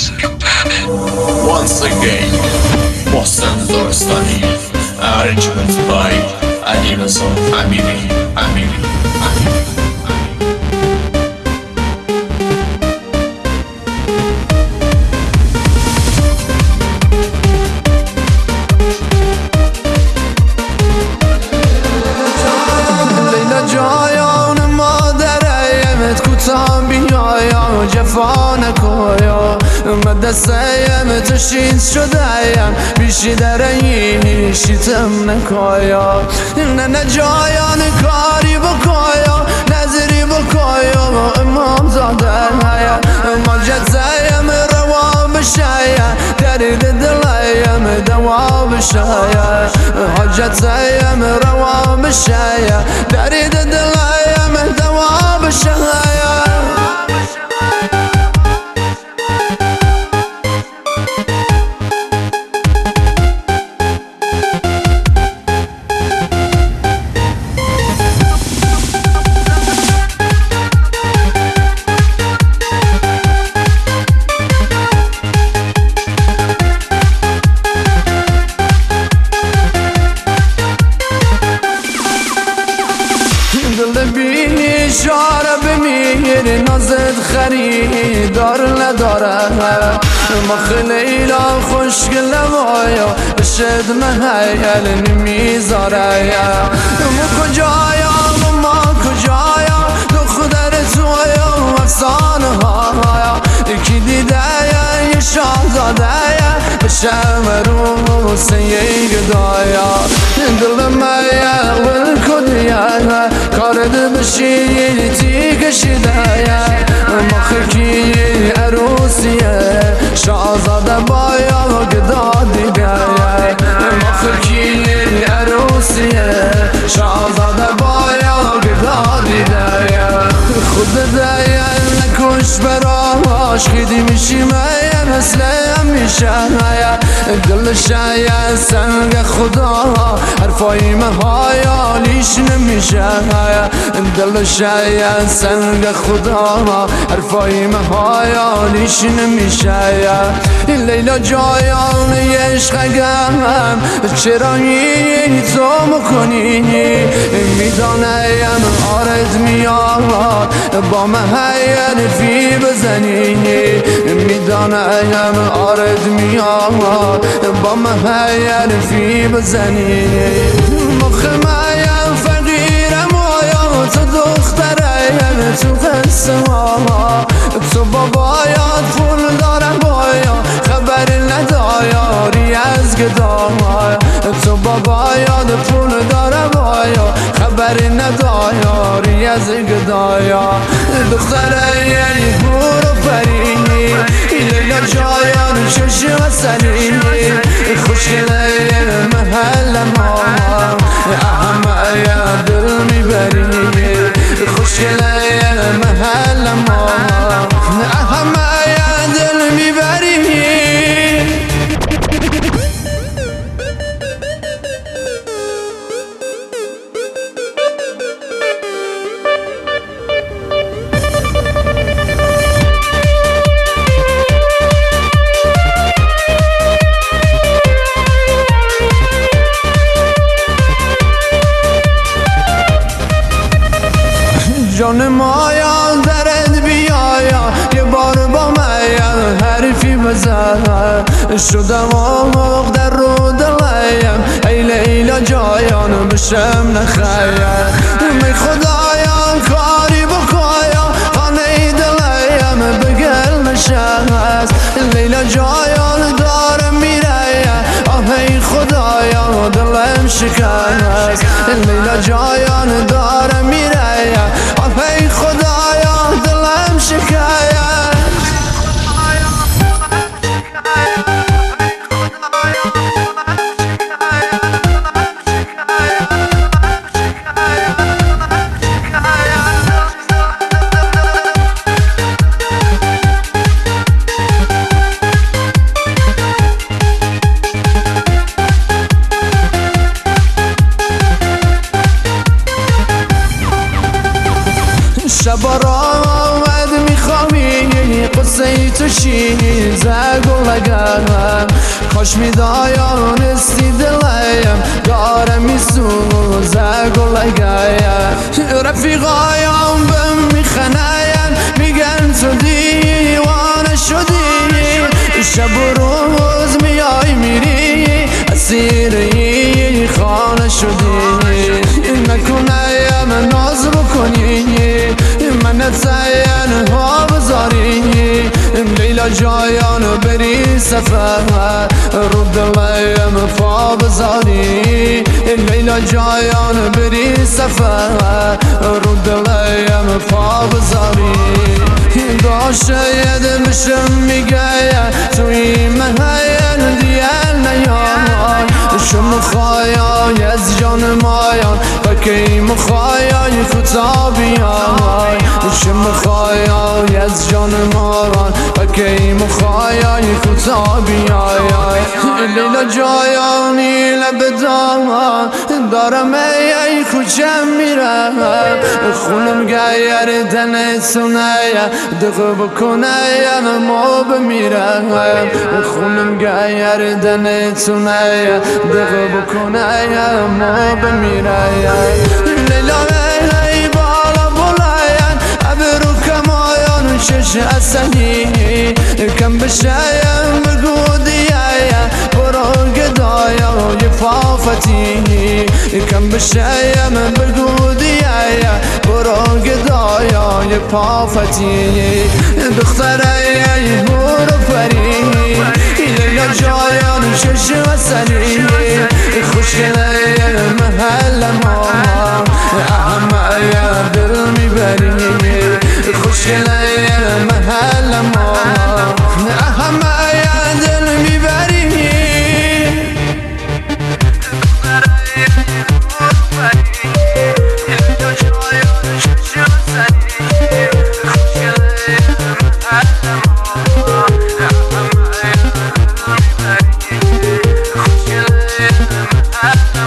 Once again, محسن زورستانی. Arrangement by علیرضا امیری. جفا نکایا من دستیم تشید شدهیم بیشی درهی شیتم نکایا نه جایان کاری بکایا نظری بکایا امام زاده ما جزایم روا بشایا درد دلیم دوا بشایا حاجتیم روا بشایا درد دلیم دوا بشایا بینی شاره بمیر نازد خریدار نداره ما خیلی خوشگل وایا بشد محیل نمیذاره ما کجایا دختر تویا افسانه ها یکی دیده یه شاهزاده بشم روسه یه گدایا دل میل کدیا کارد بشی تی کشیده ما خکی عروسیه شاهزاده بایا گدا دیگه ما خکی عروسیه شاهزاده بایا گدا دیگه خود دیگه نکش براش خیلی میشیم مثل همیشه دل شاید سنگ خدا حرفای مهایالیش نمیشه دل شاید سنگ خدا حرفای مهایالیش نمیشه لیلا جایان عشقم چرا این تو میکنی میدانم آرد میاد با محیل فی بزنی میدانم آرد میاد با محیل فی بزنی مخمایم فقیرم آیا تو دخترم تو قصه ها تو بابایات پول دارم بایا خبر ندایاری از گدایا تو بابایات پول دارم بایا خبر ندایاری از گدایا دختره یعنی برو فرینی لیلا جایان چشم سنی خوشگله محل ما احمه دل میبری خوشگله محل ما احمه دل میبری جان مایا درد بیایا یه بار با من حرفی بزن شدم آماغ در رو دلیم ای لیلا جایان بشم نخیر می خدایا کاری بکایا خانه دلیم بگل نشست لیلا جایان دارم میره آهی خدایا دلم شکست لیلا جایان دارم میره ای خدایا دلم شکایت شب را آمد میخوابی قصه تو شیزه گلگم کاش میدانستی دلم داره میسوزه گلگم رفیقایم بهم میخنین میگن تو دیوانه شدی شب و روز میای میری اسیری خانه شدی نکنیم ناز بکنی من تنها بذاری لیلا جایان بری سفر رو دلم پا بذاری لیلا جایان بری سفر رو دلم پا بذاری شاید بشم میگه توی محل دیل نیای شم خواهی از جان مایان بکی مخواهی خطا بیای شم خواهی از جان مایان بکی مخواهی خطا بیای لیلا جایانی لب دارم ای خوشم میرم خونم گیر دن سونه دقه بکنه ما بمیرم خونم گیر دن سونه دقه بکنه ما بمیرم لیلا ای بالا بلاین ابرو کمایان شش اصلی کم بشایم بگو دیایا برو گدایا یه پافتی کم بشایم بگو دیایا برو گدایا یه پافتی دختره برو پری لیلا جایان شش وصلی خوشگله محل ما همه دل میبری خوشگله محل ما همه دل میبری I